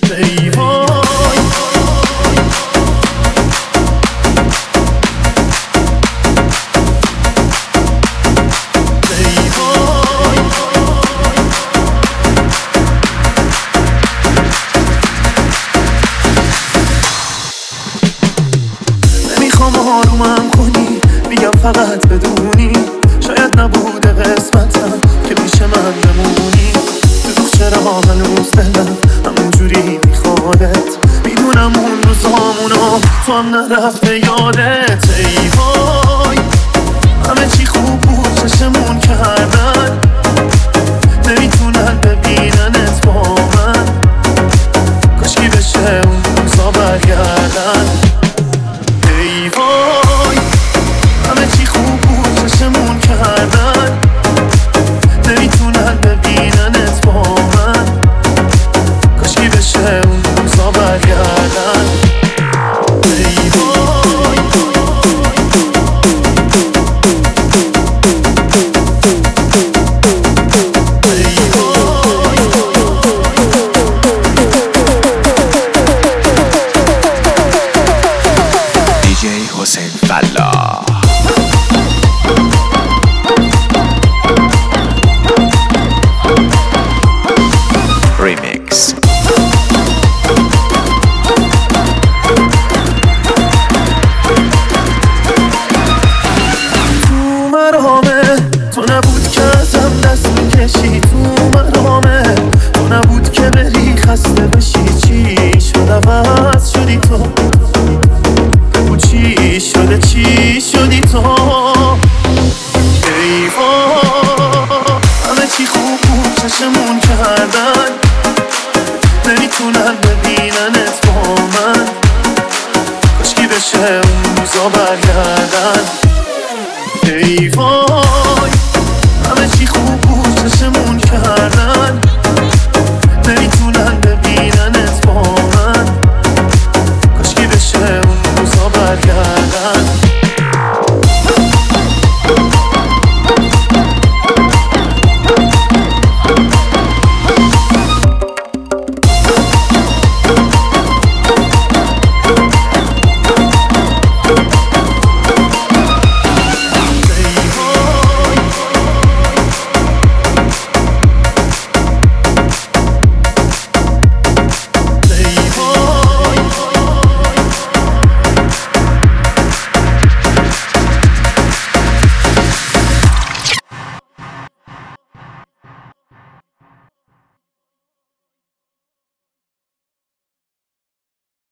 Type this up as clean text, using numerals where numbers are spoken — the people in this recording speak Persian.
ای وای ای وای نمیخوام آرومم کنی، میگم فقط بدونی شاید نبوده قسمتم که پیش من بمونی. دروغ چرا هنوز دلم همونجوری میخوادت، میدونم اون روزامونو تو هم نرفته یادت. ای وای همه چی خوب بود چشمون کردن، نمیتونن ببیننت با من، کاشکی بشه اون روزا برگردن. ای وای همه چی خوب بود چشمون کردن، نمیتونن ببیننت با من، کاشکی بشه اون روزا برگردن. ای وای ای وای دیجی حسین فلاح ریمیکس. تو مرامه تو نبود که ازم دست میکشی، تو مرامه تو نبود که بری خسته بشی. چی شد عوض شدی تو،